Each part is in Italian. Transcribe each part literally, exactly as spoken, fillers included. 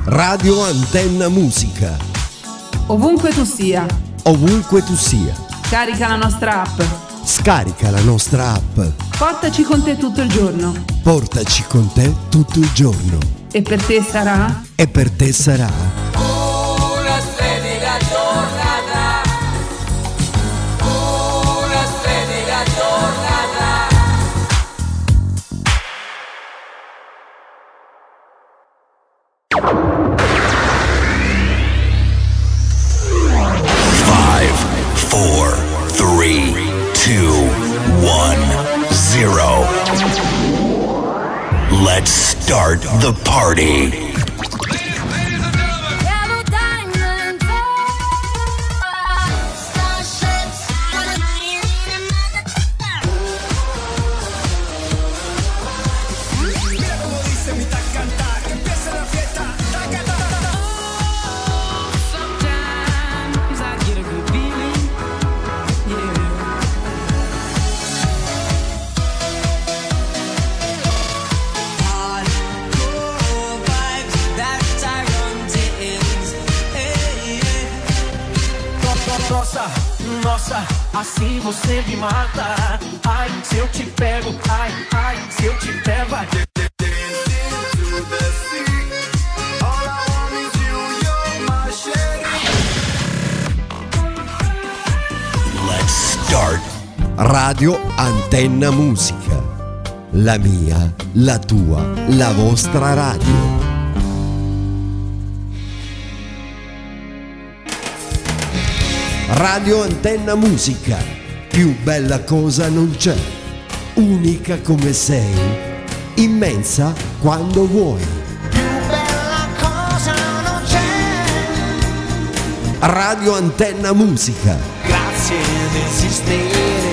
Radio Antenna Musica. Ovunque tu sia. Ovunque tu sia. Scarica la nostra app. Scarica la nostra app. Portaci con te tutto il giorno. Portaci con te tutto il giorno. E per te sarà? E per te sarà una splendida giornata. Una splendida giornata. Five, four, three, two, one, zero. Let's start the party. Nossa, nossa, assim você me mata. Ai, se eu te pego, ai, ai, se eu te pego, ai. Let's start. Radio Antenna Musica. La mia, la tua, la vostra radio. Radio Antenna Musica, più bella cosa non c'è, unica come sei, immensa quando vuoi. Più bella cosa non c'è. Radio Antenna Musica. Grazie di esistere.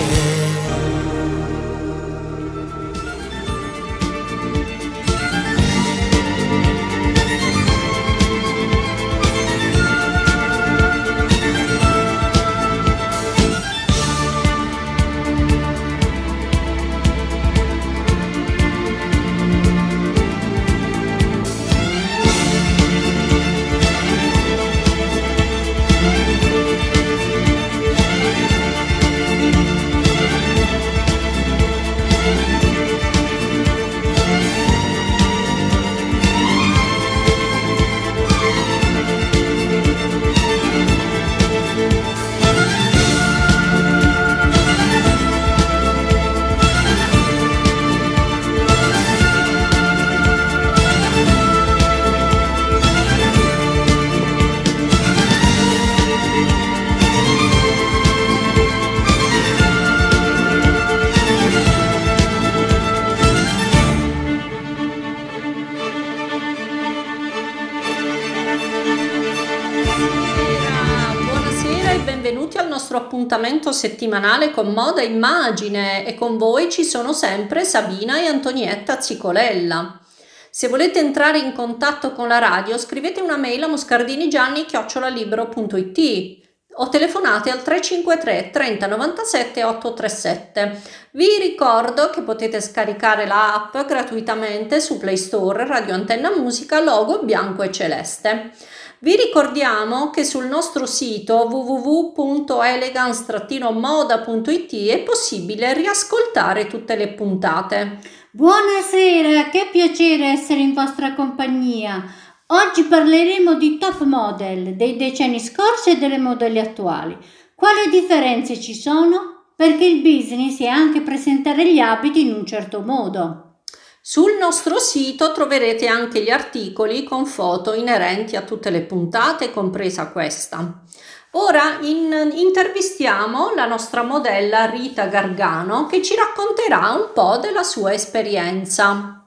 Appuntamento settimanale con Moda e Immagine, e con voi ci sono sempre Sabina e Antonietta Zicolella. Se volete entrare in contatto con la radio, scrivete una mail a moscardinigianni chiocciola libero punto it o telefonate al tre cinque tre trenta novantasette ottocentotrentasette. Vi ricordo che potete scaricare la app gratuitamente su Play Store Radio Antenna Musica, logo bianco e celeste. Vi ricordiamo che sul nostro sito w w w punto elegance moda punto it è possibile riascoltare tutte le puntate. Buonasera, che piacere essere in vostra compagnia. Oggi parleremo di top model dei decenni scorsi e delle modelle attuali. Quali differenze ci sono? Perché il business è anche presentare gli abiti in un certo modo. Sul nostro sito troverete anche gli articoli con foto inerenti a tutte le puntate, compresa questa. Ora in, intervistiamo la nostra modella Rita Gargano, che ci racconterà un po' della sua esperienza.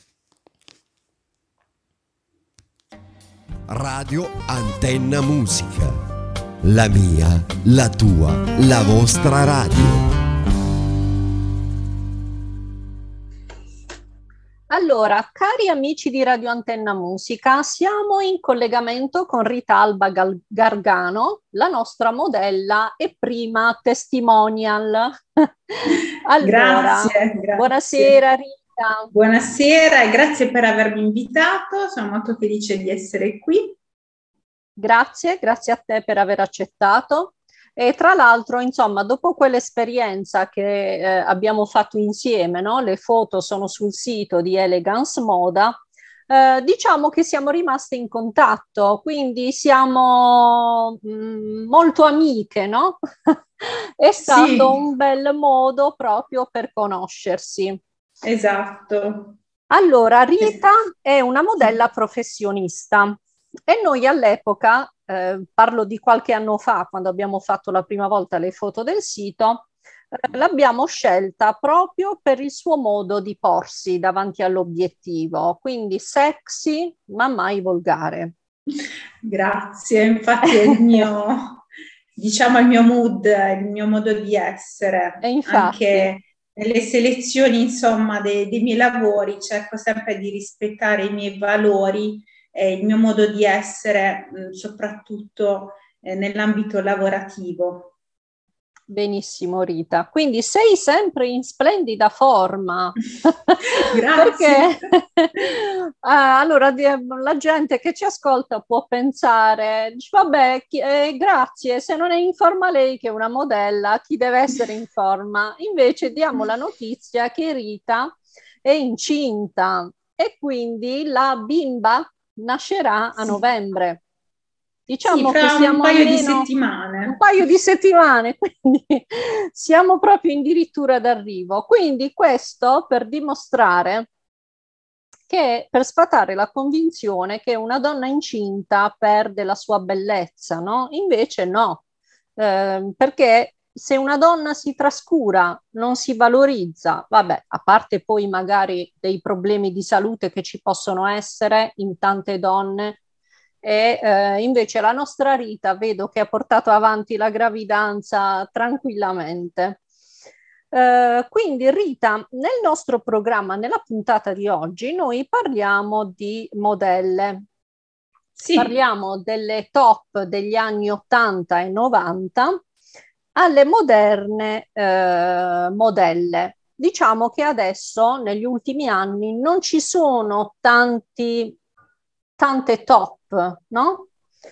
Radio Antenna Musica. La mia, la tua, la vostra radio. Allora, cari amici di Radio Antenna Musica, siamo in collegamento con Rita Alba Gal- Gargano, la nostra modella e prima testimonial. Allora, grazie, grazie. Buonasera Rita. Rita. Buonasera e grazie per avermi invitato, sono molto felice di essere qui. Grazie, grazie a te per aver accettato. E tra l'altro, insomma, dopo quell'esperienza che eh, abbiamo fatto insieme, no? Le foto sono sul sito di Elegance Moda, eh, diciamo che siamo rimaste in contatto, quindi siamo mh, molto amiche, no? È stato Sì. un bel modo proprio per conoscersi. Esatto. Allora, Rita è una modella professionista e noi all'epoca, eh, parlo di qualche anno fa, quando abbiamo fatto la prima volta le foto del sito, eh, l'abbiamo scelta proprio per il suo modo di porsi davanti all'obiettivo, quindi sexy ma mai volgare. Grazie, infatti è il mio, diciamo, il mio mood, il mio modo di essere. E infatti, anche nelle selezioni, insomma, dei, dei miei lavori cerco sempre di rispettare i miei valori e il mio modo di essere, mh, soprattutto eh, nell'ambito lavorativo. benissimo Rita, quindi sei sempre in splendida forma. Grazie. Perché ah, allora la gente che ci ascolta può pensare, dice, vabbè, chi, eh, grazie, se non è in forma lei che è una modella, chi deve essere in forma? Invece diamo la notizia che Rita è incinta e quindi la bimba nascerà a Sì. novembre. Sì, Diciamo che fra un siamo paio di almeno un settimane. paio di settimane, quindi siamo proprio addirittura d'arrivo. Quindi questo per dimostrare che, per sfatare la convinzione che una donna incinta perde la sua bellezza, no? Invece no, eh, perché se una donna si trascura, non si valorizza, vabbè, a parte poi magari dei problemi di salute che ci possono essere in tante donne, e eh, invece la nostra Rita vedo che ha portato avanti la gravidanza tranquillamente. Eh, quindi Rita, nel nostro programma, nella puntata di oggi, noi parliamo di modelle. Sì. Parliamo delle top degli anni ottanta e novanta alle moderne eh, modelle. Diciamo che adesso, negli ultimi anni, non ci sono tanti tante top, no?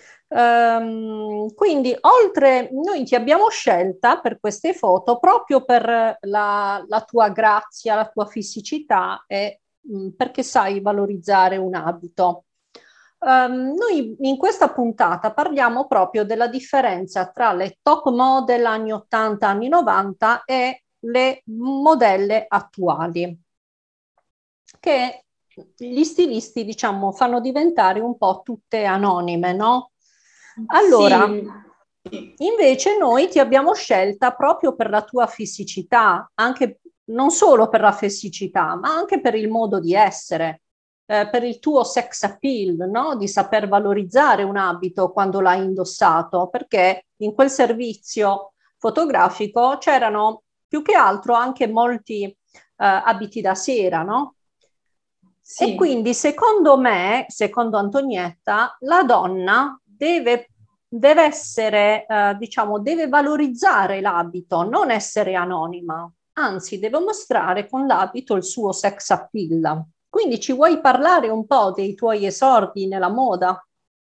Um, quindi oltre, noi ti abbiamo scelta per queste foto proprio per la, la tua grazia, la tua fisicità e mh, perché sai valorizzare un abito. Um, noi in questa puntata parliamo proprio della differenza tra le top model anni ottanta, anni novanta e le modelle attuali, che gli stilisti, diciamo, fanno diventare un po' tutte anonime, no? Allora, Sì. invece noi ti abbiamo scelta proprio per la tua fisicità, anche non solo per la fisicità, ma anche per il modo di essere, eh, per il tuo sex appeal, no? Di saper valorizzare un abito quando l'hai indossato, perché in quel servizio fotografico c'erano più che altro anche molti eh, abiti da sera, no? Sì. E quindi secondo me, secondo Antonietta, la donna deve, deve essere, eh, diciamo, deve valorizzare l'abito, non essere anonima, anzi deve mostrare con l'abito il suo sex appeal. Quindi ci vuoi parlare un po' dei tuoi esordi nella moda?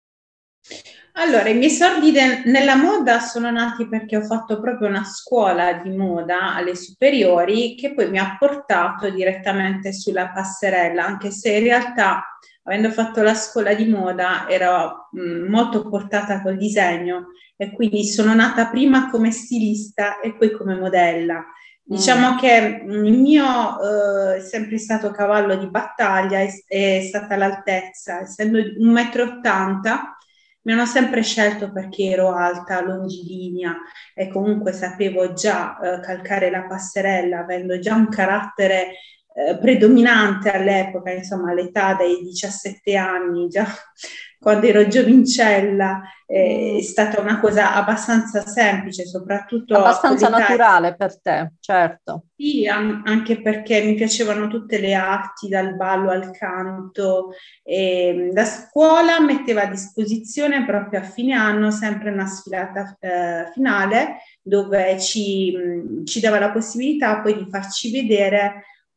Allora, i miei esordi de- nella moda sono nati perché ho fatto proprio una scuola di moda alle superiori che poi mi ha portato direttamente sulla passerella, anche se in realtà, avendo fatto la scuola di moda, ero mh, molto portata col disegno e quindi sono nata prima come stilista e poi come modella. Diciamo Mm. che mh, il mio eh, è sempre stato cavallo di battaglia, è, è stata l'altezza, essendo un metro e ottanta. Mi hanno sempre scelto perché ero alta, longilinea e comunque sapevo già eh, calcare la passerella, avendo già un carattere eh, predominante all'epoca, insomma all'età dei diciassette anni, già quando ero giovincella, eh, Mm. è stata una cosa abbastanza semplice, soprattutto a Abbastanza quell'età. naturale per te, certo. Sì, an- anche perché mi piacevano tutte le arti, dal ballo al canto. E la scuola metteva a disposizione proprio a fine anno sempre una sfilata eh, finale dove ci, mh, ci dava la possibilità poi di farci vedere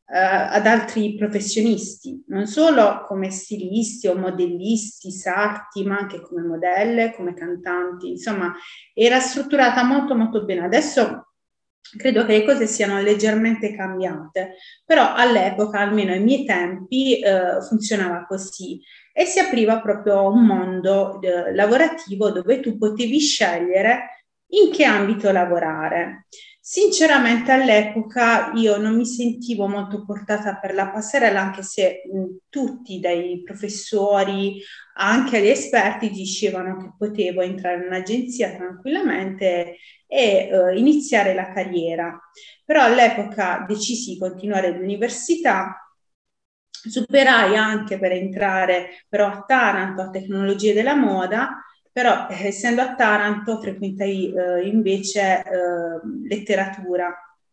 eh, ad altri professionisti, non solo come stilisti o modellisti, sarti, ma anche come modelle, come cantanti, insomma era strutturata molto molto bene. Adesso credo che le cose siano leggermente cambiate, però all'epoca, almeno ai miei tempi, eh, funzionava così e si apriva proprio un mondo eh, lavorativo dove tu potevi scegliere in che ambito lavorare. Sinceramente all'epoca io non mi sentivo molto portata per la passerella, anche se mh, tutti dai professori, anche gli esperti, dicevano che potevo entrare in un'agenzia tranquillamente e eh, iniziare la carriera. Però all'epoca decisi di continuare l'università, superai anche per entrare però a Taranto a tecnologie della moda, però eh, essendo a Taranto frequentai eh, invece eh, letteratura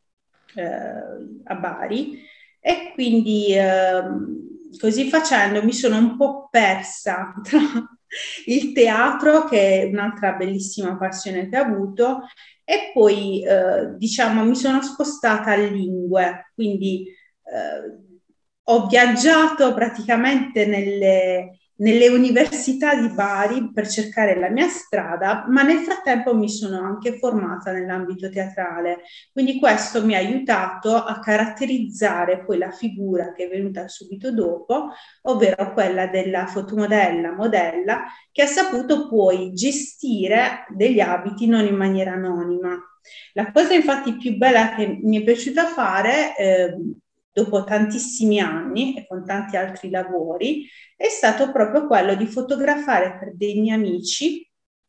eh, a Bari e quindi eh, così facendo mi sono un po' persa tra il teatro, che è un'altra bellissima passione che ho avuto, e poi eh, diciamo mi sono spostata a lingue, quindi eh, ho viaggiato praticamente nelle, nelle università di Bari per cercare la mia strada, ma nel frattempo mi sono anche formata nell'ambito teatrale, quindi questo mi ha aiutato a caratterizzare poi la figura che è venuta subito dopo, ovvero quella della fotomodella, modella, che ha saputo poi gestire degli abiti non in maniera anonima. La cosa infatti più bella che mi è piaciuta fare, eh, dopo tantissimi anni e con tanti altri lavori, è stato proprio quello di fotografare per dei miei amici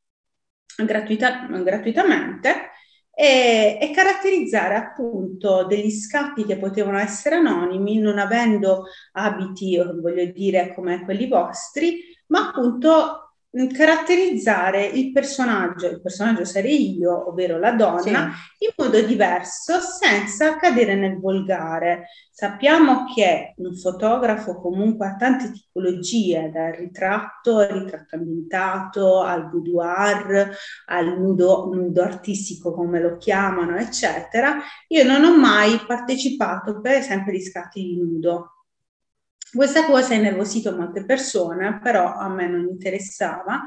gratuita- gratuitamente e, e caratterizzare appunto degli scatti che potevano essere anonimi, non avendo abiti, voglio dire, come quelli vostri, ma appunto mh, caratterizzare il personaggio, il personaggio sarei io, ovvero la donna, Sì. in modo diverso senza cadere nel volgare. Sappiamo che un fotografo comunque ha tante tipologie, dal ritratto al ritratto ambientato, al boudoir, al nudo, nudo artistico come lo chiamano, eccetera. Io non ho mai partecipato, per esempio, agli scatti di nudo. Questa cosa ha innervosito molte persone, però a me non interessava.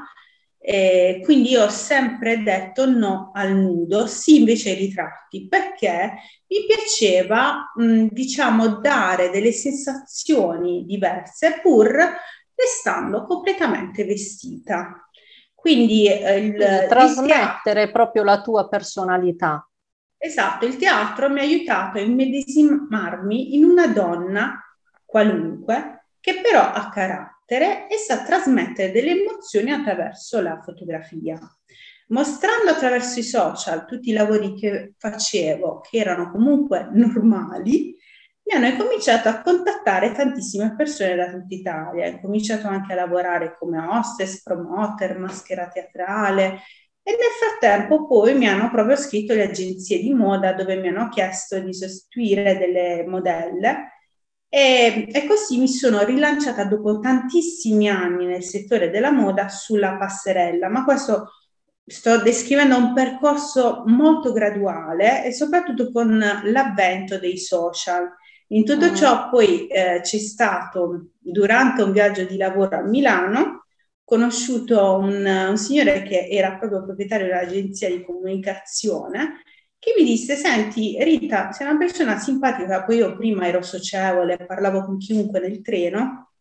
Eh, quindi io ho sempre detto no al nudo, sì invece ai ritratti, perché mi piaceva, mh, diciamo, dare delle sensazioni diverse pur restando completamente vestita. Quindi eh, il, Quindi il trasmettere teatro, proprio la tua personalità. esatto, il teatro mi ha aiutato a immedesimarmi in una donna qualunque che però ha carattere e sa trasmettere delle emozioni attraverso la fotografia. Mostrando attraverso i social tutti i lavori che facevo, che erano comunque normali, mi hanno incominciato a contattare tantissime persone da tutta Italia. Ho incominciato anche a lavorare come hostess, promoter, maschera teatrale e nel frattempo poi mi hanno proprio scritto le agenzie di moda dove mi hanno chiesto di sostituire delle modelle e, e così mi sono rilanciata dopo tantissimi anni nel settore della moda sulla passerella, ma questo sto descrivendo un percorso molto graduale e soprattutto con l'avvento dei social. In tutto Mm. ciò poi eh, c'è stato, durante un viaggio di lavoro a Milano, conosciuto un, un signore che era proprio proprietario dell'agenzia di comunicazione, che mi disse: senti Rita, sei una persona simpatica, poi io prima ero socievole, parlavo con chiunque nel treno,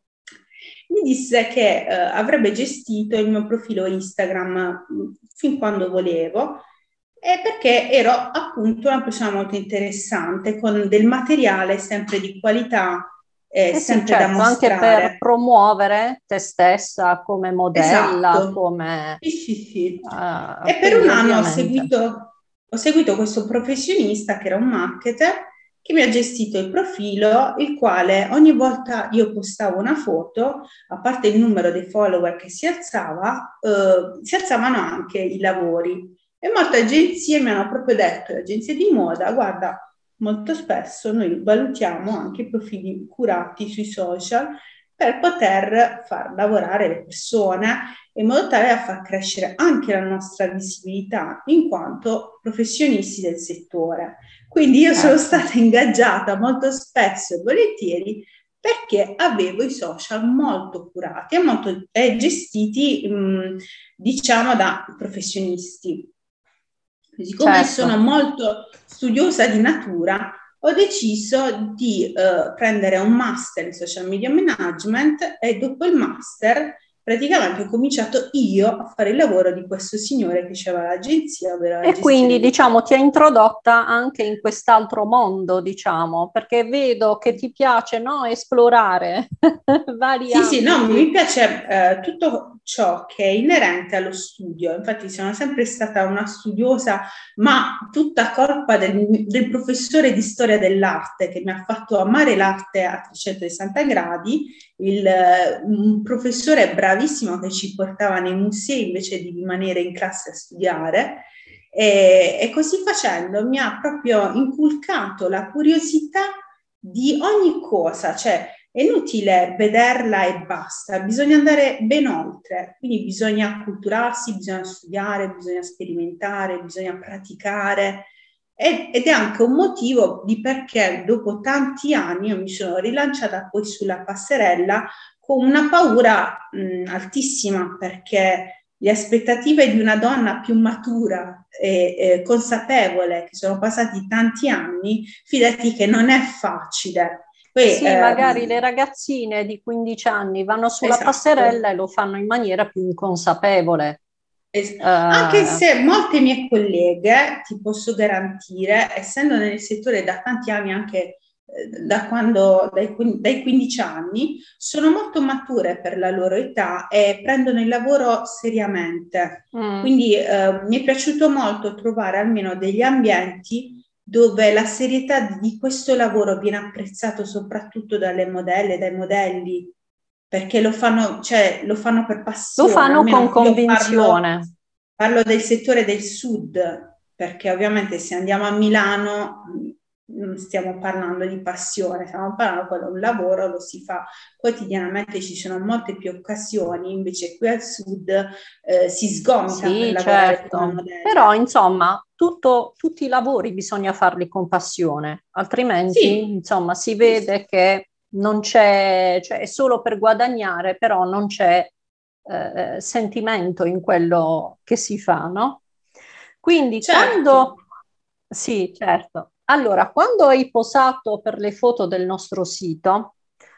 mi disse che eh, avrebbe gestito il mio profilo Instagram mh, fin quando volevo, e perché ero appunto una persona molto interessante, con del materiale sempre di qualità, eh, Eh sì, sempre da certo, anche per mostrare. promuovere te stessa come modella, Esatto, come... sì, sì, sì. eh, E per quindi un anno ho ovviamente... seguito, ho seguito questo professionista che era un marketer che mi ha gestito il profilo, il quale ogni volta io postavo una foto, a parte il numero dei follower che si alzava, eh, si alzavano anche i lavori. E molte agenzie mi hanno proprio detto, le agenzie di moda, guarda, molto spesso noi valutiamo anche i profili curati sui social per poter far lavorare le persone in modo tale da far crescere anche la nostra visibilità in quanto professionisti del settore. Quindi io sono Certo. stata ingaggiata molto spesso e volentieri perché avevo i social molto curati e molto e gestiti, mh, diciamo, da professionisti. Siccome Certo. sono molto studiosa di natura, ho deciso di eh, prendere un master in social media management e dopo il master praticamente ho cominciato io a fare il lavoro di questo signore che aveva l'agenzia, ovvero la E quindi, gestione dei diciamo, ti ha introdotta anche in quest'altro mondo, diciamo, perché vedo che ti piace, no, esplorare vari Sì, sì, no, ambiti. mi piace eh, tutto ciò che è inerente allo studio. Infatti sono sempre stata una studiosa, ma tutta colpa del, del professore di storia dell'arte che mi ha fatto amare l'arte a trecentosessanta gradi, il, eh, un professore bravissimo che ci portava nei musei invece di rimanere in classe a studiare. E, e così facendo mi ha proprio inculcato la curiosità di ogni cosa, cioè è inutile vederla e basta, bisogna andare ben oltre, quindi bisogna acculturarsi, bisogna studiare, bisogna sperimentare, bisogna praticare ed, ed è anche un motivo di perché dopo tanti anni io mi sono rilanciata poi sulla passerella con una paura mh, altissima perché le aspettative di una donna più matura e eh, consapevole, che sono passati tanti anni, fidati che non è facile. Poi, Sì, magari le ehm, ragazzine di quindici anni vanno sulla esatto. passerella e lo fanno in maniera più inconsapevole. Es- Anche Eh, se molte mie colleghe, ti posso garantire, essendo nel settore da tanti anni, anche eh, da quando, dai, quin- dai quindici anni, sono molto mature per la loro età e prendono il lavoro seriamente. mm, Quindi eh, mi è piaciuto molto trovare almeno degli ambienti dove la serietà di questo lavoro viene apprezzato soprattutto dalle modelle, dai modelli, perché lo fanno, cioè, lo fanno per lo passione, fanno con almeno io parlo, convinzione. parlo del settore del sud, perché ovviamente se andiamo a Milano mh, non stiamo parlando di passione, stiamo parlando di un lavoro, lo si fa quotidianamente, ci sono molte più occasioni, invece qui al sud eh, si sgomita per Sì, lavorare come certo. Però, modella. insomma, tutto- tutti i lavori bisogna farli con passione, altrimenti, Sì, insomma, si sì, sì. vede che non c'è, cioè è solo per guadagnare, però non c'è eh, sentimento in quello che si fa, no? Quindi Certo. quando, sì, certo. Allora, quando hai posato per le foto del nostro sito,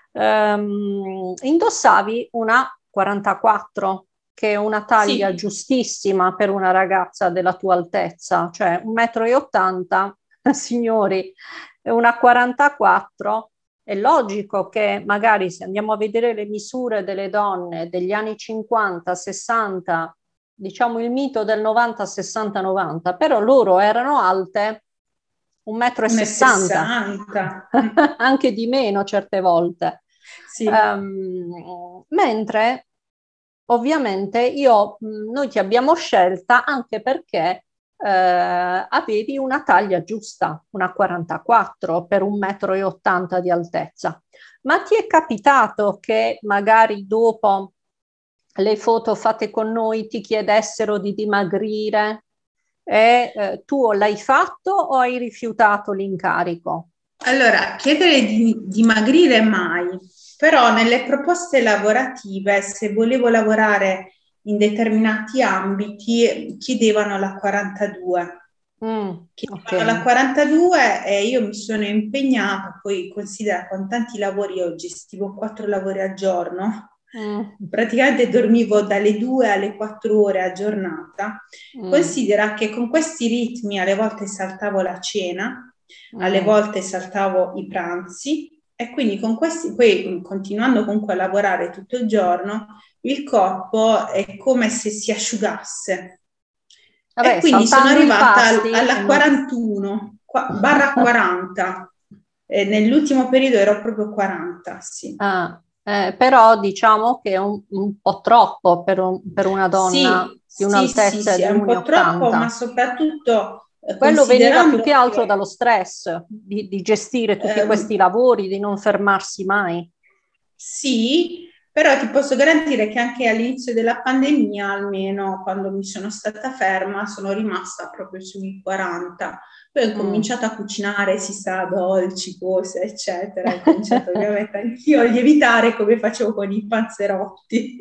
ehm, indossavi una quarantaquattro, che è una taglia Sì, giustissima per una ragazza della tua altezza, cioè un metro e ottanta, signori, è una quarantaquattro. È logico che magari se andiamo a vedere le misure delle donne degli anni cinquanta, sessanta, diciamo il mito del novanta, sessanta, novanta, però loro erano alte un metro e sessanta, uno e sessanta. anche di meno certe volte. Sì, Um, mentre ovviamente io, mh, noi ti abbiamo scelta anche perché eh, avevi una taglia giusta, una quarantaquattro per un metro e ottanta di altezza. Ma ti è capitato che magari dopo le foto fatte con noi ti chiedessero di dimagrire e eh, tu l'hai fatto o hai rifiutato l'incarico? allora chiedere di dimagrire mai, però nelle proposte lavorative, se volevo lavorare in determinati ambiti, chiedevano la quarantadue. Mm, ok. Chiedevano la quarantadue e io mi sono impegnata, poi considera con tanti lavori, io gestivo quattro lavori al giorno, Mm, praticamente dormivo dalle due alle quattro ore a giornata. mm, Considera che con questi ritmi alle volte saltavo la cena, alle mm. volte saltavo i pranzi e quindi con questi, poi continuando comunque a lavorare tutto il giorno, il corpo è come se si asciugasse. E Vabbè, quindi sono saltando i arrivata al- pasti, alla no. quarantuno, qua- barra quaranta. E nell'ultimo periodo ero proprio quaranta, sì. Ah, eh, però diciamo che è un, un po' troppo per, un- per una donna Sì, di sì, sì, un'altezza sì, è di un po' troppo, ma uno e ottanta. soprattutto eh, Quello veniva più che considerando altro che dallo stress di, di gestire tutti questi ehm, lavori, di non fermarsi mai. sì, Però ti posso garantire che anche all'inizio della pandemia, almeno quando mi sono stata ferma, sono rimasta proprio sui quaranta. Poi ho cominciato a cucinare, si sa, dolci, cose, eccetera. Ho cominciato ovviamente anch'io a lievitare come facevo con i panzerotti.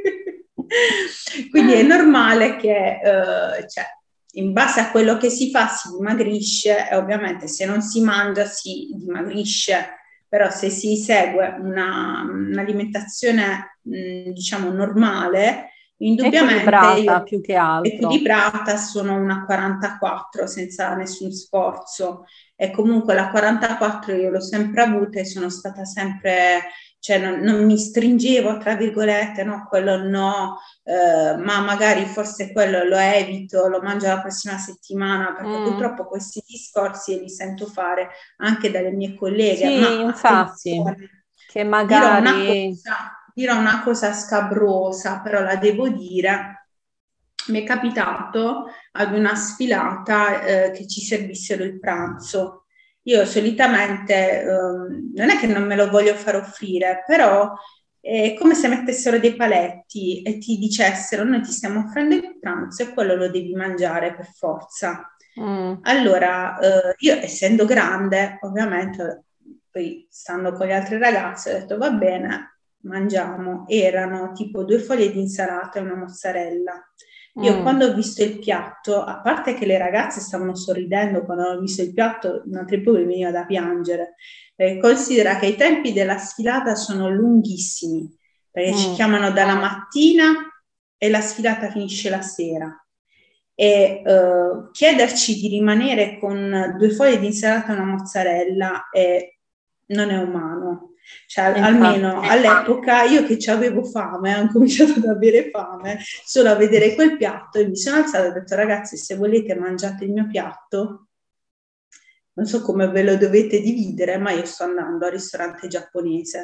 Quindi è normale che, eh, cioè, in base a quello che si fa si dimagrisce e ovviamente se non si mangia si dimagrisce, però se si segue una, un'alimentazione mh, diciamo normale, indubbiamente equilibrata io, più che altro. equilibrata sono una quarantaquattro senza nessun sforzo e comunque la quarantaquattro io l'ho sempre avuta e sono stata sempre, cioè non, non mi stringevo tra virgolette, no, quello no, eh, ma magari forse quello lo evito, lo mangio la prossima settimana, perché Mm. purtroppo questi discorsi li sento fare anche dalle mie colleghe. Sì, Ma infatti, attenzione, che dirò una magari... cosa, dirò una cosa scabrosa, però la devo dire. Mi è capitato ad una sfilata eh, che ci servissero il pranzo. Io solitamente, ehm, non è che non me lo voglio far offrire, però è come se mettessero dei paletti e ti dicessero: noi ti stiamo offrendo il pranzo e quello lo devi mangiare per forza. Mm. Allora, eh, io essendo grande, ovviamente, poi stando con le altre ragazze, ho detto va bene, mangiamo. Erano tipo due foglie di insalata e una mozzarella. Io Mm. quando ho visto il piatto, a parte che le ragazze stavano sorridendo quando hanno visto il piatto, in altri punti mi veniva da piangere. Eh, considera che i tempi della sfilata sono lunghissimi, perché ci Mm. chiamano dalla mattina e la sfilata finisce la sera. E eh, chiederci di rimanere con due foglie di insalata e una mozzarella è, non è umano. Cioè, Infatti. almeno all'epoca io che avevo fame, ho cominciato ad avere fame solo a vedere quel piatto e mi sono alzata e ho detto: ragazzi, se volete mangiate il mio piatto, non so come ve lo dovete dividere, ma io sto andando al ristorante giapponese.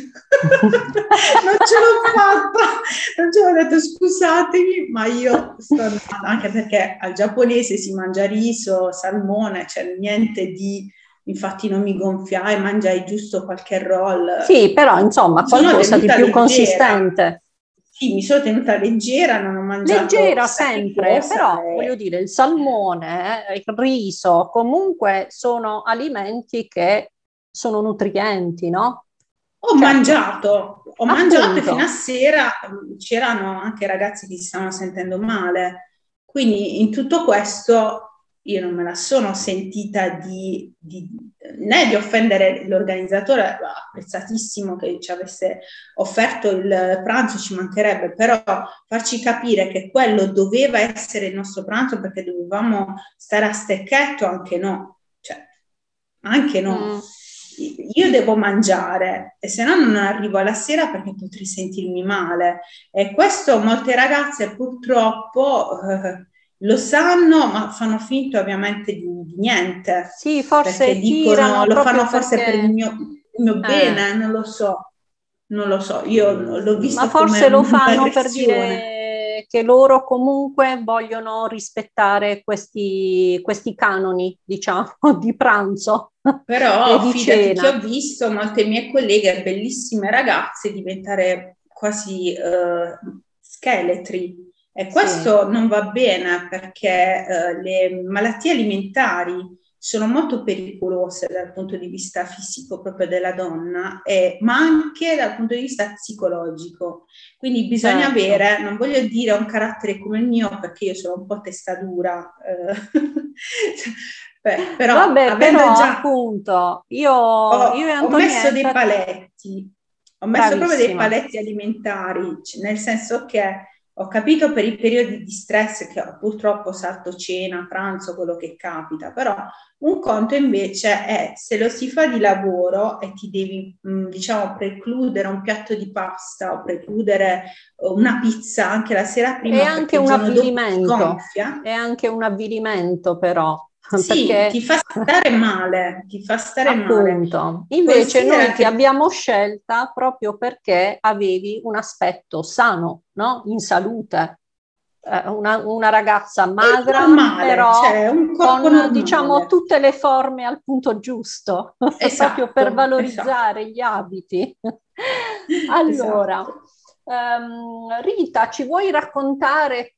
Non ce l'ho fatta, non ce l'ho detto scusatemi, ma io sto andando, anche perché al giapponese si mangia riso, salmone, cioè niente di... Infatti non mi gonfiai, mangiai giusto qualche roll. Sì, però insomma Mi sono qualcosa di tenuta più leggera. consistente. Sì, mi sono tenuta leggera, non ho mangiato Leggera chissà che sempre, cosa però e- voglio dire, il salmone, eh, il riso, comunque sono alimenti che sono nutrienti, no? Ho Certo. mangiato, ho mangiato e Appunto. fino a sera mh, c'erano anche ragazzi che si stavano sentendo male. Quindi in tutto questo io non me la sono sentita di, di- né di offendere l'organizzatore, apprezzatissimo che ci avesse offerto il pranzo, ci mancherebbe, però farci capire che quello doveva essere il nostro pranzo perché dovevamo stare a stecchetto, anche no. Cioè, anche no. Mm. Io devo mangiare e se no non arrivo alla sera perché potrei sentirmi male. E questo molte ragazze purtroppo eh, lo sanno, ma fanno finta ovviamente di, di niente. Sì, forse Perché dicono, tirano lo fanno proprio forse per il perché... mio, il mio Eh. bene, non lo so. Non lo so, io l'ho visto Ma forse come lo fanno per un'aggressione. dire che loro comunque vogliono rispettare questi, questi canoni, diciamo, di pranzo Però e di fidati che cena. ho visto molte mie colleghe, bellissime ragazze, diventare quasi eh, scheletri. E questo non va bene perché eh, le malattie alimentari sono molto pericolose dal punto di vista fisico proprio della donna, e, ma anche dal punto di vista psicologico. Quindi bisogna Certo. avere, non voglio dire un carattere come il mio perché io sono un po' testa dura, eh, Beh, però Vabbè, avendo però già appunto io, ho, io e ho messo dei Antonietta, paletti, ho messo proprio dei bravissima. paletti alimentari, c- nel senso che ho capito per i periodi di stress che purtroppo salto cena, pranzo, quello che capita, però un conto invece è se lo si fa di lavoro e ti devi, mh, diciamo, precludere un piatto di pasta o precludere eh, una pizza anche la sera È prima anche perché il un giorno dopo ti avvilimento, gonfia. è anche un avvilimento però, Sì, perché ti fa stare male, ti fa stare male. appunto, invece noi Considera ti che abbiamo scelta proprio perché avevi un aspetto sano, no? In salute. Eh, una, una ragazza è magra, normale, però cioè un corpo con diciamo normale. tutte le forme al punto giusto, proprio per Esatto, esatto. valorizzare gli abiti. Allora, Esatto. ehm, Rita, ci vuoi raccontare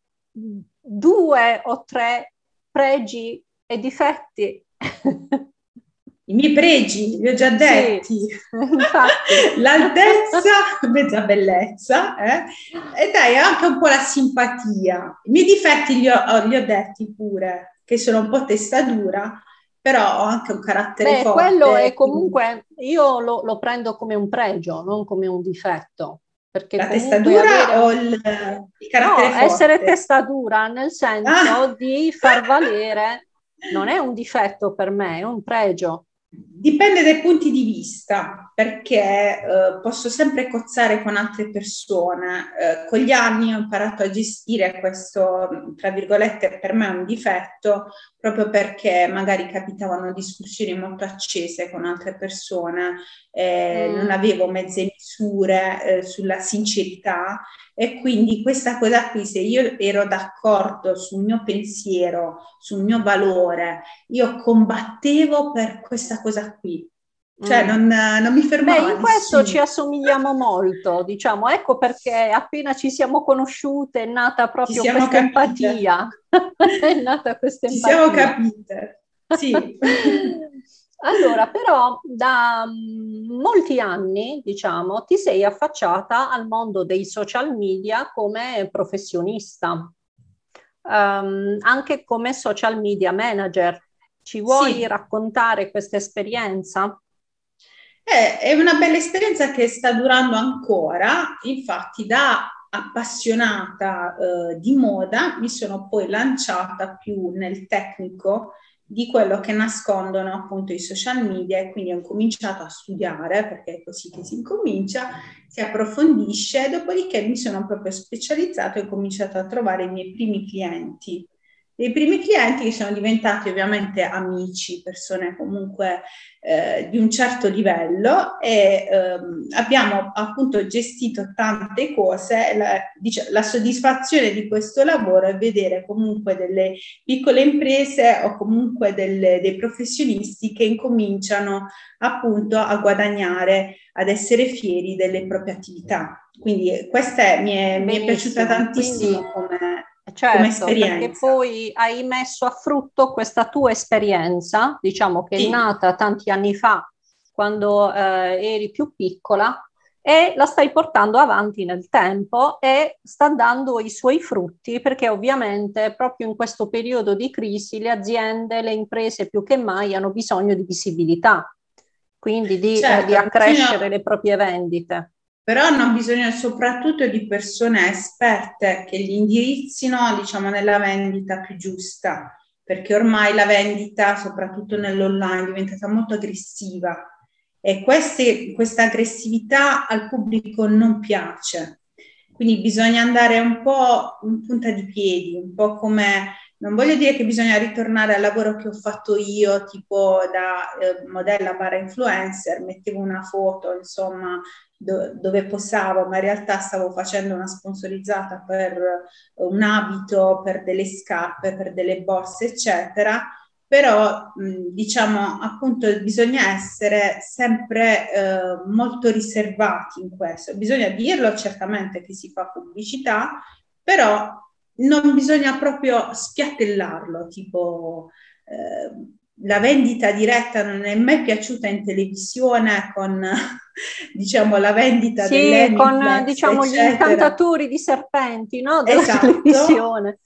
due o tre pregi e difetti? I miei pregi, li ho già Sì, detti. infatti. L'altezza, mezza bellezza, eh? E dai, anche un po' la simpatia. I miei difetti li ho, li ho detti pure, che sono un po' testa dura, però ho anche un carattere Beh, quello è forte. quindi comunque, io lo, lo prendo come un pregio, non come un difetto, perché La testa comunque avere dura o un... il, il No, carattere essere forte? testa dura nel senso Ah! di far valere non è un difetto per me, è un pregio. Dipende dai punti di vista, perché eh, posso sempre cozzare con altre persone. Eh, con gli anni ho imparato a gestire questo, tra virgolette, per me è un difetto, proprio perché magari capitavano discussioni molto accese con altre persone, eh, non Mm. avevo mezze misure eh, sulla sincerità e quindi questa cosa qui, se io ero d'accordo sul mio pensiero, sul mio valore, io combattevo per questa cosa qui, cioè Mm. non, non mi Beh, fermava in questo ci nessuno. assomigliamo molto, diciamo, ecco perché appena ci siamo conosciute è nata Ci proprio siamo questa capite, empatia. È nata questa ci siamo empatia. capite, sì. Allora, però da mm, molti anni, diciamo, ti sei affacciata al mondo dei social media come professionista, ehm, anche come social media manager. Ci vuoi Sì, raccontare questa esperienza? è, è una bella esperienza che sta durando ancora, infatti da appassionata eh, di moda mi sono poi lanciata più nel tecnico di quello che nascondono appunto i social media e quindi ho cominciato a studiare perché è così che si incomincia, si approfondisce, dopodiché mi sono proprio specializzata e ho cominciato a trovare i miei primi clienti. I primi clienti che sono diventati ovviamente amici, persone comunque eh, di un certo livello e ehm, abbiamo appunto gestito tante cose. La, dic- la soddisfazione di questo lavoro è vedere comunque delle piccole imprese o comunque delle, dei professionisti che incominciano appunto a guadagnare, ad essere fieri delle proprie attività. Quindi questa è, mi, è, mi è piaciuta Benissimo, tantissimo quindi come, come certo, perché esperienza. poi hai messo a frutto questa tua esperienza, diciamo che è Sì. nata tanti anni fa, quando eh, eri più piccola, e la stai portando avanti nel tempo e sta dando i suoi frutti, perché ovviamente proprio in questo periodo di crisi le aziende, le imprese più che mai hanno bisogno di visibilità, quindi di, eh, di Certo, hanno accrescere bisogno, le proprie vendite. però hanno bisogno soprattutto di persone esperte che li indirizzino, diciamo, nella vendita più giusta, perché ormai la vendita, soprattutto nell'online, è diventata molto aggressiva e queste, questa aggressività al pubblico non piace. Quindi bisogna andare un po' in punta di piedi, un po' come, non voglio dire che bisogna ritornare al lavoro che ho fatto io, tipo da eh, modella barra influencer, mettevo una foto, insomma, do- dove posavo, ma in realtà stavo facendo una sponsorizzata per un abito, per delle scarpe, per delle borse, eccetera. Però mh, diciamo appunto bisogna essere sempre eh, molto riservati in questo. Bisogna dirlo certamente che si fa pubblicità, però non bisogna proprio spiattellarlo, tipo eh, la vendita diretta non è mai piaciuta in televisione con diciamo la vendita Sì, con eh, dell'Emiflex, diciamo gli eccetera. incantatori di serpenti, no? Della Esatto. televisione.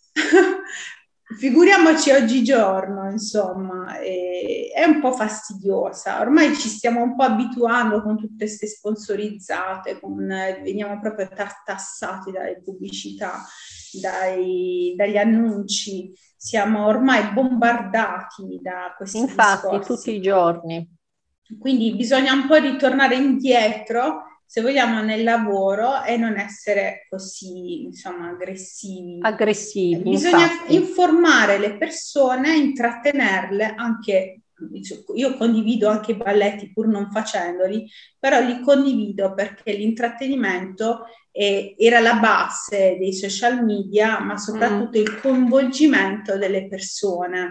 Figuriamoci oggigiorno, insomma, è, è un po' fastidiosa. Ormai ci stiamo un po' abituando con tutte queste sponsorizzate, con, eh, veniamo proprio tartassati dalle pubblicità, dai, dagli annunci. Siamo ormai bombardati da questi Infatti, tutti discorsi. i giorni. Quindi bisogna un po' ritornare indietro se vogliamo nel lavoro e non essere così, insomma, aggressivi. Aggressivi, Bisogna infatti. informare le persone, intrattenerle anche, io condivido anche i balletti pur non facendoli, però li condivido perché l'intrattenimento è, era la base dei social media, ma soprattutto Mm. il coinvolgimento delle persone.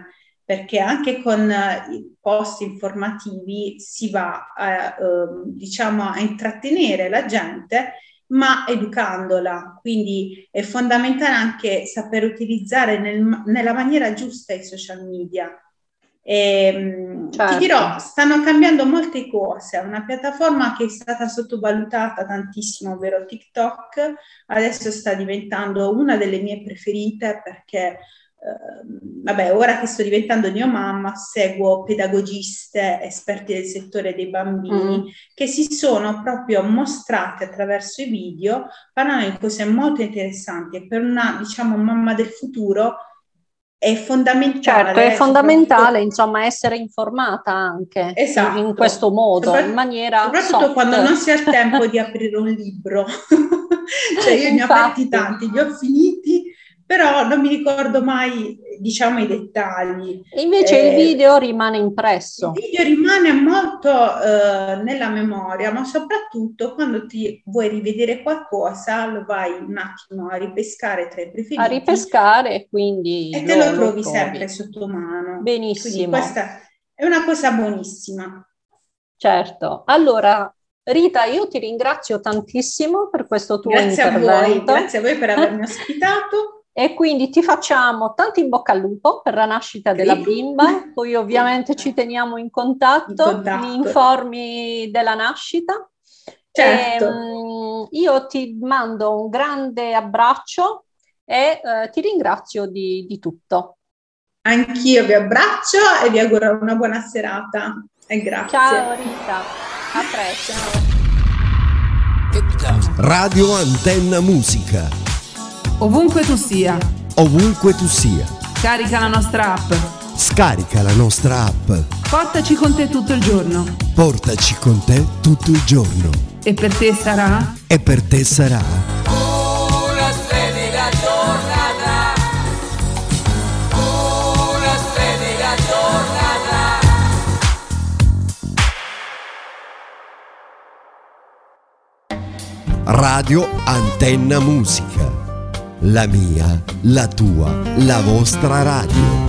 perché anche con eh, i post informativi si va a, eh, diciamo, a intrattenere la gente, ma educandola. Quindi è fondamentale anche saper utilizzare nel- nella maniera giusta i social media. E, Certo. ti dirò, stanno cambiando molte cose. È una piattaforma che è stata sottovalutata tantissimo, ovvero TikTok. Adesso sta diventando una delle mie preferite perché, ehm, vabbè, ora che sto diventando neomamma, seguo pedagogiste, esperti del settore dei bambini, Mm. che si sono proprio mostrate attraverso i video, parlando di cose molto interessanti e per una, diciamo, mamma del futuro è fondamentale. Certo, è fondamentale, soprattutto- insomma, essere informata anche in- Esatto. in questo modo, Sopra- in maniera soprattutto soft. quando non si ha il tempo di aprire un libro. Cioè io ne ho aperti Infatti. tanti, li ho finiti, però non mi ricordo mai, diciamo, i dettagli. E invece il Eh, video rimane impresso. Il video rimane molto eh, nella memoria, ma soprattutto quando ti vuoi rivedere qualcosa, lo vai un attimo a ripescare tra i preferiti A ripescare, quindi e te lo, lo, lo trovi trovi. sempre sotto mano. Quindi Benissimo. questa è una cosa buonissima. Certo. Allora, Rita, io ti ringrazio tantissimo per questo tuo Grazie a voi, intervento. grazie a voi per avermi ospitato. E quindi ti facciamo tanto in bocca al lupo per la nascita della Sì. bimba, poi ovviamente ci teniamo in contatto, In contatto. mi informi della nascita. Certo. E, mm, io ti mando un grande abbraccio e eh, ti ringrazio di, di tutto. Anch'io vi abbraccio e vi auguro una buona serata e grazie. Ciao Rita, a presto. Radio Antenna Musica. Ovunque tu sia, Ovunque tu sia. carica la nostra app. Scarica la nostra app. Portaci con te tutto il giorno. Portaci con te tutto il giorno. E per te sarà E per te sarà Una splendida giornata, una splendida giornata. Radio Antenna Musica. La mia, la tua, la vostra radio.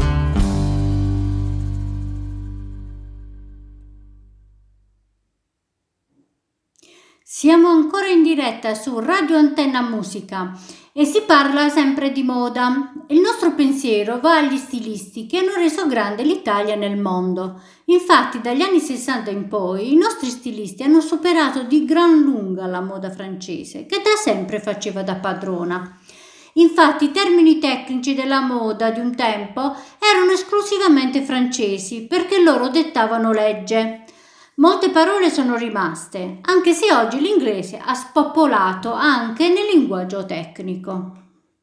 Siamo ancora in diretta su Radio Antenna Musica e si parla sempre di moda. Il nostro pensiero va agli stilisti che hanno reso grande l'Italia nel mondo. Infatti, dagli anni sessanta in poi, i nostri stilisti hanno superato di gran lunga la moda francese, che da sempre faceva da padrona. Infatti, i termini tecnici della moda di un tempo erano esclusivamente francesi, perché loro dettavano legge. Molte parole sono rimaste, anche se oggi l'inglese ha spopolato anche nel linguaggio tecnico.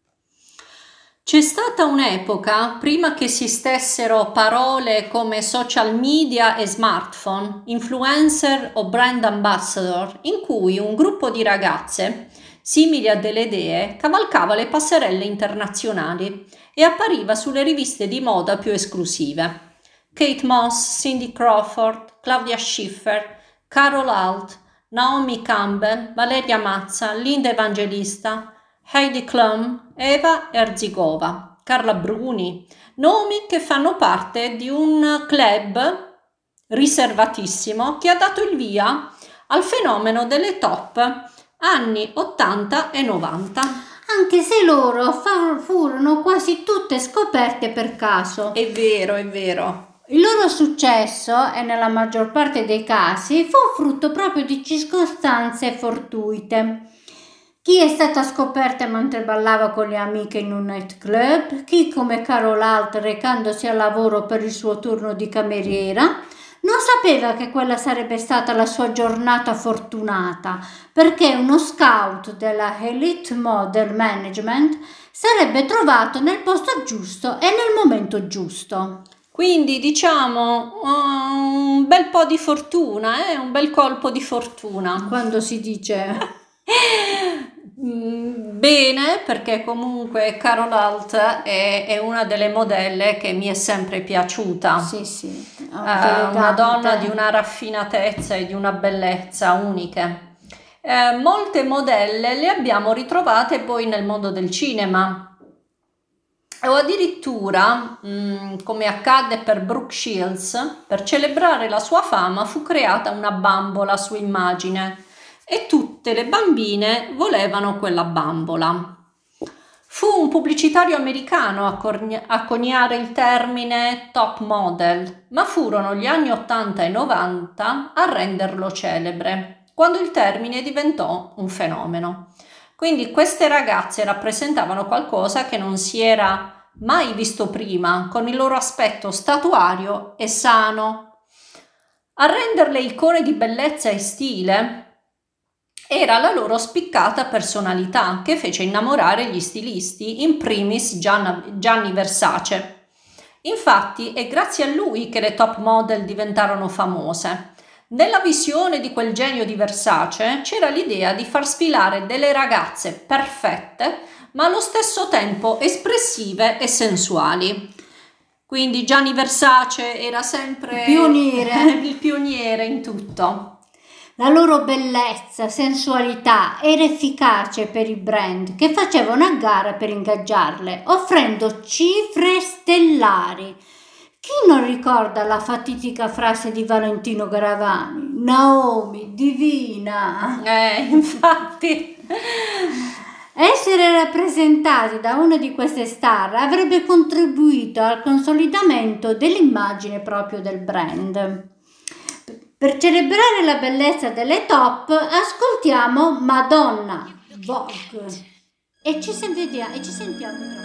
C'è stata un'epoca, prima che esistessero parole come social media e smartphone, influencer o brand ambassador, in cui un gruppo di ragazze, simili a delle dee, cavalcava le passerelle internazionali e appariva sulle riviste di moda più esclusive. Kate Moss, Cindy Crawford, Claudia Schiffer, Carol Alt, Naomi Campbell, Valeria Mazza, Linda Evangelista, Heidi Klum, Eva Erzigova, Carla Bruni, nomi che fanno parte di un club riservatissimo che ha dato il via al fenomeno delle top anni ottanta e novanta. Anche se loro fa- furono quasi tutte scoperte per caso. È vero, è vero. Il loro successo, e nella maggior parte dei casi, fu frutto proprio di circostanze fortuite. Chi è stata scoperta mentre ballava con le amiche in un nightclub, chi come Carol Alt recandosi al lavoro per il suo turno di cameriera, non sapeva che quella sarebbe stata la sua giornata fortunata, perché uno scout della Elite Model Management sarebbe trovato nel posto giusto e nel momento giusto. Quindi diciamo un bel po' di fortuna, eh? Un bel colpo di fortuna. Quando si dice bene, perché comunque Carol Alt è, è una delle modelle che mi è sempre piaciuta. Sì, sì. Uh, una donna di una raffinatezza e di una bellezza uniche. Eh, molte modelle le abbiamo ritrovate poi nel mondo del cinema. o addirittura, mh, come accadde per Brooke Shields, per celebrare la sua fama fu creata una bambola su immagine e tutte le bambine volevano quella bambola. Fu un pubblicitario americano a, corni- a coniare il termine top model, ma furono gli anni ottanta e novanta a renderlo celebre, quando il termine diventò un fenomeno. Quindi queste ragazze rappresentavano qualcosa che non si era mai visto prima, con il loro aspetto statuario e sano. A renderle icone di bellezza e stile era la loro spiccata personalità che fece innamorare gli stilisti, in primis Gianni Versace. Infatti è grazie a lui che le top model diventarono famose. Nella visione di quel genio di Versace c'era l'idea di far sfilare delle ragazze perfette, ma allo stesso tempo espressive e sensuali. Quindi Gianni Versace era sempre Pioniere. il pioniere in tutto. La loro bellezza, sensualità era efficace per i brand che facevano a gara per ingaggiarle, offrendo cifre stellari. Chi non ricorda la fatidica frase di Valentino Garavani? Naomi, divina! Eh, infatti. Essere rappresentati da una di queste star avrebbe contribuito al consolidamento dell'immagine proprio del brand. Per celebrare la bellezza delle top, ascoltiamo Madonna, Vogue. E ci sentiamo, e ci sentiamo tra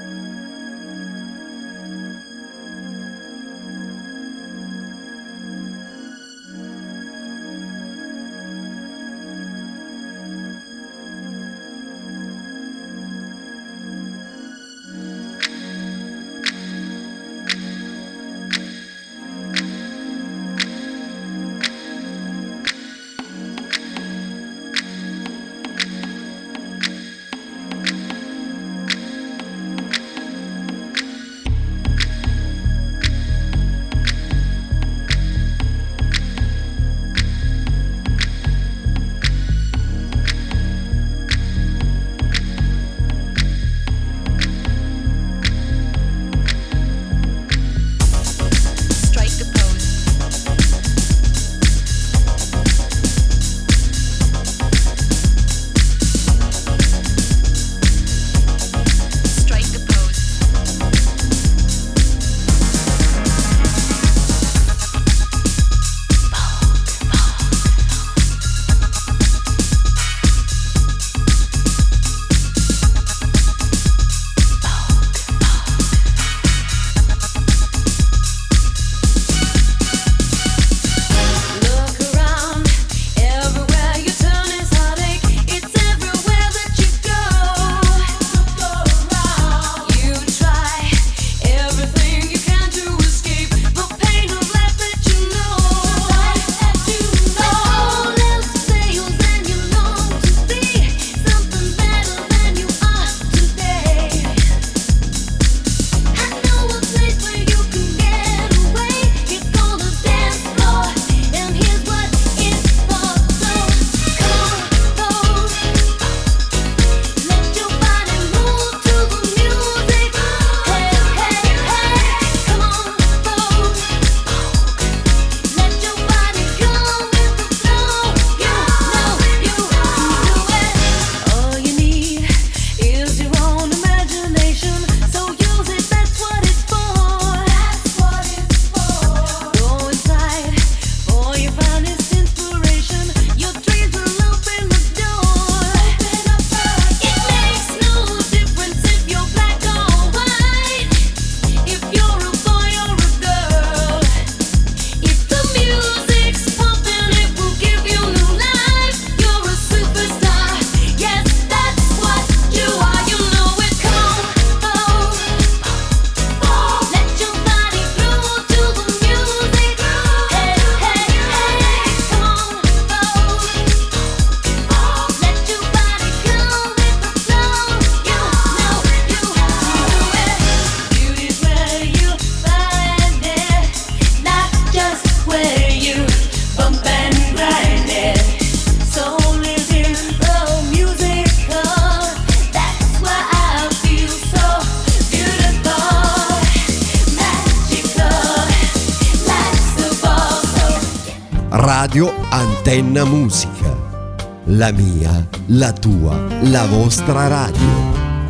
Radio Antenna Musica. La mia, la tua, la vostra radio.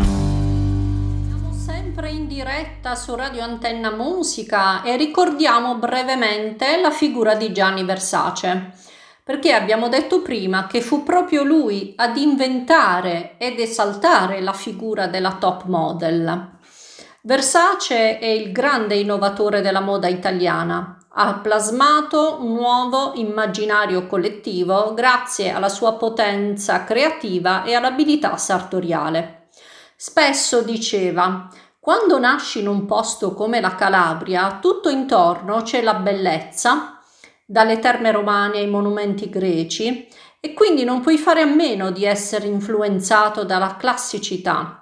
Siamo sempre in diretta su Radio Antenna Musica e ricordiamo brevemente la figura di Gianni Versace, perché abbiamo detto prima che fu proprio lui ad inventare ed esaltare la figura della top model. Versace è il grande innovatore della moda italiana. Ha plasmato un nuovo immaginario collettivo grazie alla sua potenza creativa e all'abilità sartoriale. Spesso diceva: quando nasci in un posto come la Calabria, tutto intorno c'è la bellezza, dalle terme romane ai monumenti greci, e quindi non puoi fare a meno di essere influenzato dalla classicità.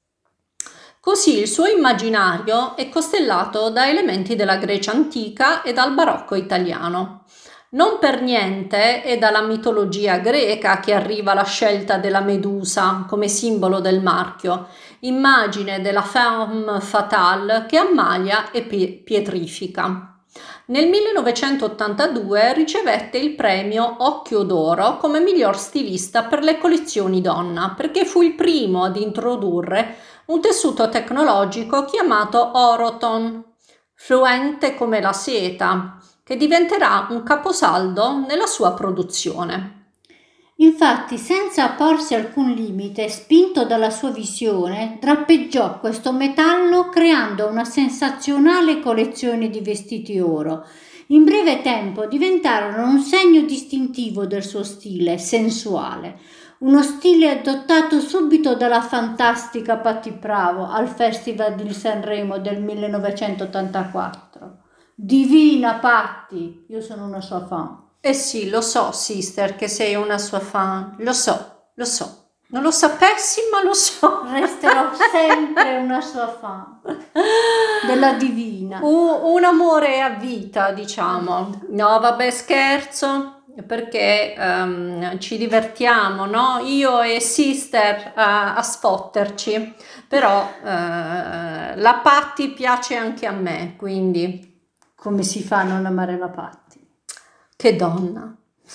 Così il suo immaginario è costellato da elementi della Grecia antica e dal barocco italiano. Non per niente è dalla mitologia greca che arriva la scelta della Medusa come simbolo del marchio, immagine della femme fatale che ammalia e pietrifica. Nel millenovecentottantadue ricevette il premio Occhio d'Oro come miglior stilista per le collezioni donna, perché fu il primo ad introdurre un tessuto tecnologico chiamato Oroton, fluente come la seta, che diventerà un caposaldo nella sua produzione. Infatti, senza porsi alcun limite, spinto dalla sua visione, drappeggiò questo metallo creando una sensazionale collezione di vestiti oro. In breve tempo diventarono un segno distintivo del suo stile sensuale, uno stile adottato subito dalla fantastica Patti Bravo al Festival di Sanremo del millenovecentottantaquattro. Divina Patti, io sono una sua fan. Eh sì, lo so, sister, che sei una sua fan, lo so, lo so. Non lo sapessi, ma lo so. Resterò sempre una sua fan della Divina. Un, un amore a vita, diciamo. No, vabbè, scherzo, perché um, ci divertiamo, no? Io e sister a, a sfotterci, però uh, la Patti piace anche a me, quindi... Come si fa a non amare la Patti? Che donna!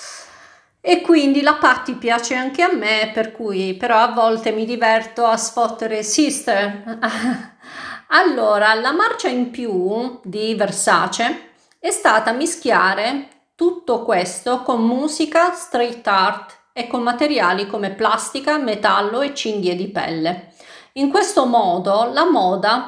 E quindi la Patti piace anche a me, per cui però a volte mi diverto a sfottere sister. Allora, la marcia in più di Versace è stata mischiare tutto questo con musica, street art e con materiali come plastica, metallo e cinghie di pelle. In questo modo la moda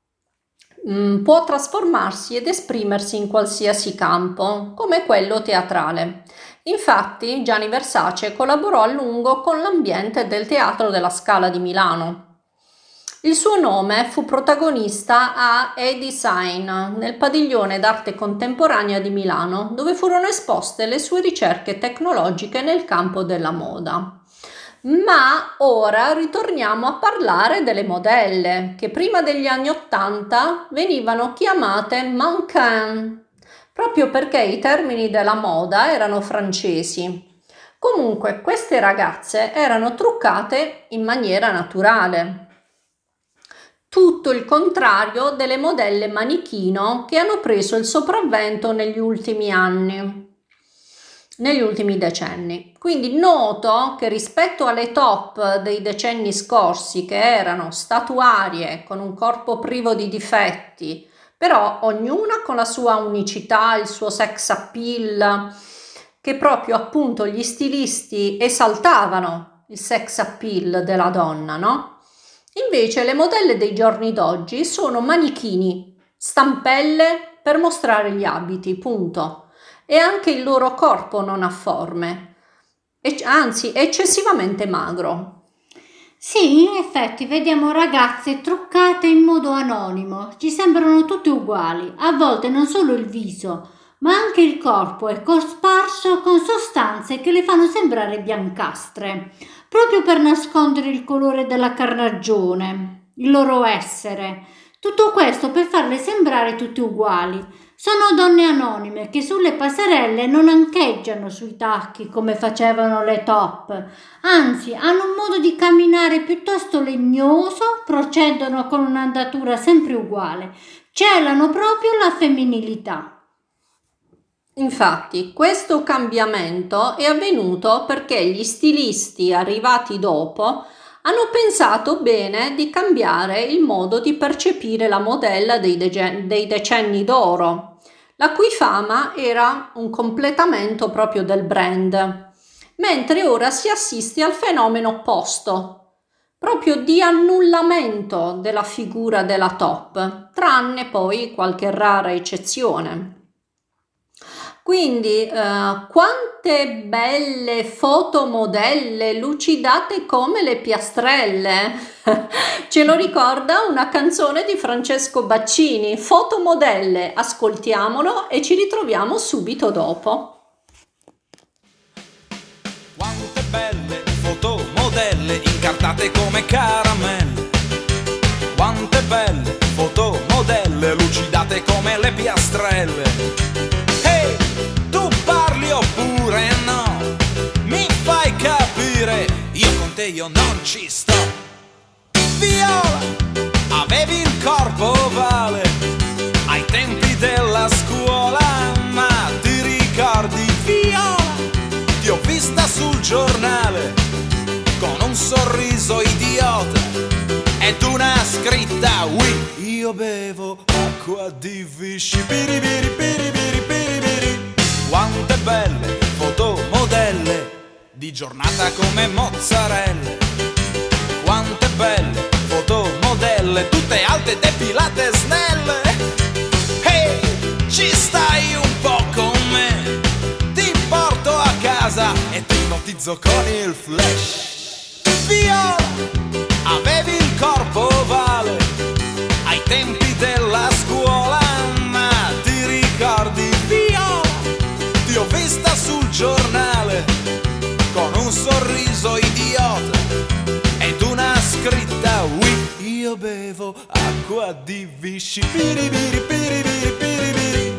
mm, può trasformarsi ed esprimersi in qualsiasi campo, come quello teatrale. Infatti Gianni Versace collaborò a lungo con l'ambiente del Teatro della Scala di Milano. Il suo nome fu protagonista a E-Design, nel padiglione d'arte contemporanea di Milano, dove furono esposte le sue ricerche tecnologiche nel campo della moda. Ma ora ritorniamo a parlare delle modelle, che prima degli anni Ottanta venivano chiamate mannequin, proprio perché i termini della moda erano francesi. Comunque queste ragazze erano truccate in maniera naturale. Tutto il contrario delle modelle manichino che hanno preso il sopravvento negli ultimi anni, negli ultimi decenni. Quindi noto che rispetto alle top dei decenni scorsi, che erano statuarie con un corpo privo di difetti, però ognuna con la sua unicità, il suo sex appeal, che proprio appunto gli stilisti esaltavano il sex appeal della donna, no? Invece le modelle dei giorni d'oggi sono manichini, stampelle per mostrare gli abiti, punto. E anche il loro corpo non ha forme, anzi è eccessivamente magro. Sì, in effetti vediamo ragazze truccate in modo anonimo, ci sembrano tutte uguali, a volte non solo il viso, ma anche il corpo è cosparso con sostanze che le fanno sembrare biancastre, proprio per nascondere il colore della carnagione, il loro essere. Tutto questo per farle sembrare tutte uguali. Sono donne anonime che sulle passerelle non ancheggiano sui tacchi come facevano le top, anzi hanno un modo di camminare piuttosto legnoso, procedono con un'andatura sempre uguale, celano proprio la femminilità. Infatti, questo cambiamento è avvenuto perché gli stilisti arrivati dopo hanno pensato bene di cambiare il modo di percepire la modella dei, dege- dei decenni d'oro, la cui fama era un completamento proprio del brand, mentre ora si assiste al fenomeno opposto, proprio di annullamento della figura della top, tranne poi qualche rara eccezione. Quindi, eh, quante belle fotomodelle lucidate come le piastrelle! Ce lo ricorda una canzone di Francesco Baccini, Fotomodelle. Ascoltiamolo e ci ritroviamo subito dopo. Quante belle fotomodelle incartate come caramelle. Quante belle fotomodelle lucidate come le piastrelle. Oppure no, mi fai capire, io con te io non ci sto. Viola, avevi il corpo ovale ai tempi della scuola, ma ti ricordi? Viola, ti ho vista sul giornale con un sorriso idiota ed una scritta oui. Io bevo acqua di Vichy, piri piri piri piri piri piri. Quante belle fotomodelle di giornata come mozzarelle. Quante belle fotomodelle, tutte alte, depilate, snelle. Hey, ci stai un po' con me, ti porto a casa e ti ipnotizzo con il flash. Viola, avevi il corpo ovale ai tempi della scuola, ma ti ricordi? Viola, ti ho vista sul giornale con un sorriso idiota ed una scritta oui. Io bevo acqua di Vichy, piri piri piri piri piri piri.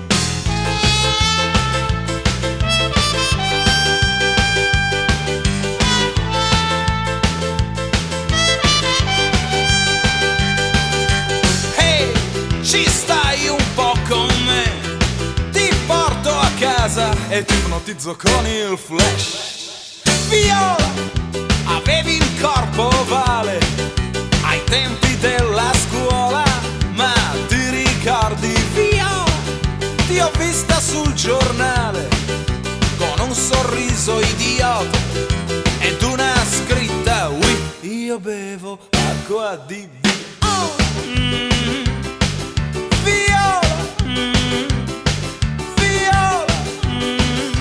Hey, ci stai un po' con me, ti porto a casa e ti ipnotizzo con il flash. Viola, avevi il corpo ovale ai tempi della scuola, ma ti ricordi? Viola, ti ho vista sul giornale con un sorriso idiota ed una scritta oui. Io bevo acqua di oh. mm. Viola, mm. Viola, mm.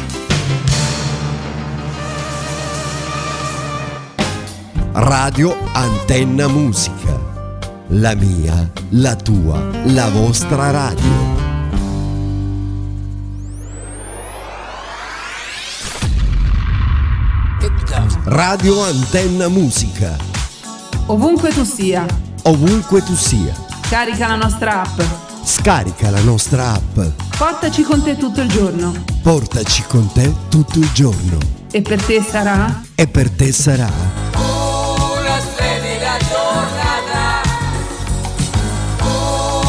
Radio Antenna Musica. La mia, la tua, la vostra radio. Radio Antenna Musica. Ovunque tu sia. Ovunque tu sia. Carica la nostra app. Scarica la nostra app. Portaci con te tutto il giorno. Portaci con te tutto il giorno. E per te sarà? E per te sarà